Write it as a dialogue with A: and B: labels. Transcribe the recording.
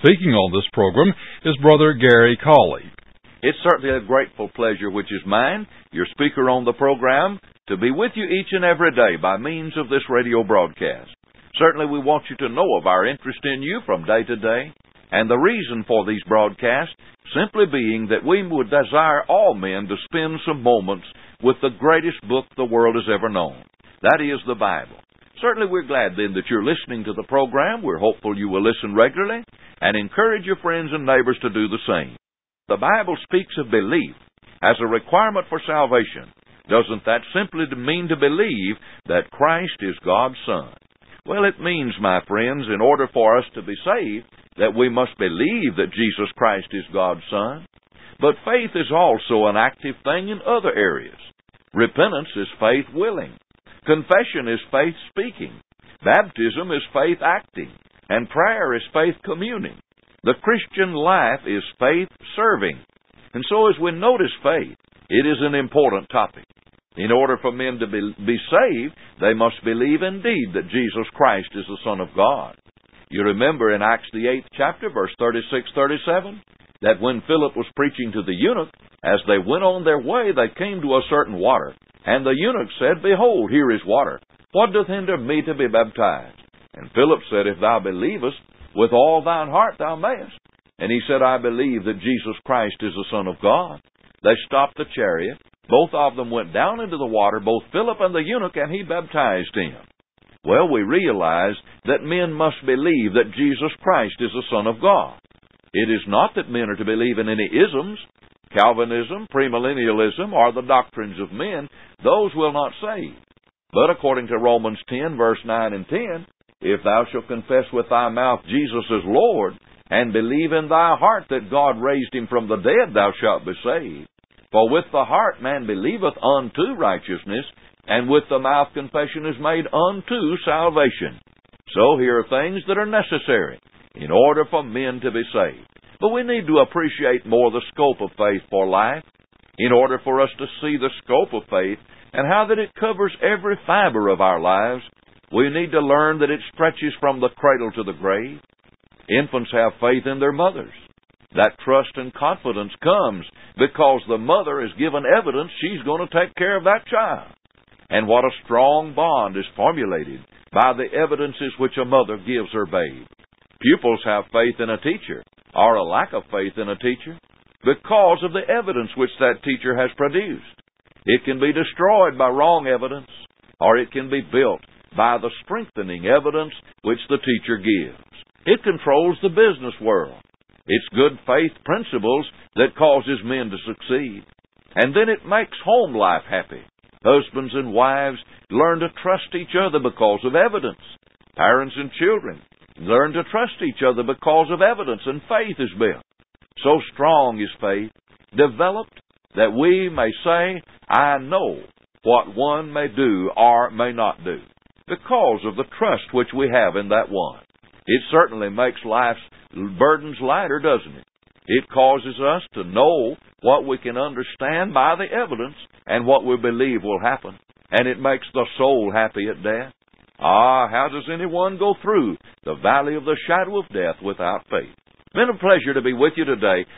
A: Speaking on this program is Brother Gary Cawley.
B: It's certainly a grateful pleasure, which is mine, your speaker on the program, to be with you each and every day by means of this radio broadcast. Certainly we want you to know of our interest in you from day to day, and the reason for these broadcasts simply being that we would desire all men to spend some moments with the greatest book the world has ever known. That is the Bible. Certainly we're glad then that you're listening to the program. We're hopeful you will listen regularly and encourage your friends and neighbors to do the same. The Bible speaks of belief as a requirement for salvation. Doesn't that simply mean to believe that Christ is God's Son? Well, it means, my friends, in order for us to be saved, that we must believe that Jesus Christ is God's Son. But faith is also an active thing in other areas. Repentance is faith willing. Confession is faith speaking. Baptism is faith acting. And prayer is faith communing. The Christian life is faith serving. And so as we notice faith, it is an important topic. In order for men to be saved, they must believe indeed that Jesus Christ is the Son of God. You remember in Acts the 8th chapter, verse 36-37, that when Philip was preaching to the eunuch, as they went on their way, they came to a certain water. And the eunuch said, Behold, here is water. What doth hinder me to be baptized? And Philip said, If thou believest, with all thine heart thou mayest. And he said, I believe that Jesus Christ is the Son of God. They stopped the chariot. Both of them went down into the water, both Philip and the eunuch, and he baptized him. Well, we realize that men must believe that Jesus Christ is the Son of God. It is not that men are to believe in any isms, Calvinism, premillennialism, or the doctrines of men. Those will not save. But according to Romans 10, verse 9 and 10, if thou shalt confess with thy mouth Jesus is Lord, and believe in thy heart that God raised him from the dead, thou shalt be saved. For with the heart man believeth unto righteousness, and with the mouth confession is made unto salvation. So here are things that are necessary in order for men to be saved. But we need to appreciate more the scope of faith for life, in order for us to see the scope of faith and how that it covers every fiber of our lives. We need to learn that it stretches from the cradle to the grave. Infants have faith in their mothers. That trust and confidence comes because the mother is given evidence she's going to take care of that child. And what a strong bond is formulated by the evidences which a mother gives her babe. Pupils have faith in a teacher, or a lack of faith in a teacher, because of the evidence which that teacher has produced. It can be destroyed by wrong evidence, or it can be built by the strengthening evidence which the teacher gives. It controls the business world. It's good faith principles that causes men to succeed. And then it makes home life happy. Husbands and wives learn to trust each other because of evidence. Parents and children learn to trust each other because of evidence, and faith is built. So strong is faith, developed that we may say, I know what one may do or may not do, because of the trust which we have in that one. It certainly makes life's burdens lighter, doesn't it? It causes us to know what we can understand by the evidence and what we believe will happen. And it makes the soul happy at death. How does anyone go through the valley of the shadow of death without faith? It's been a pleasure to be with you today.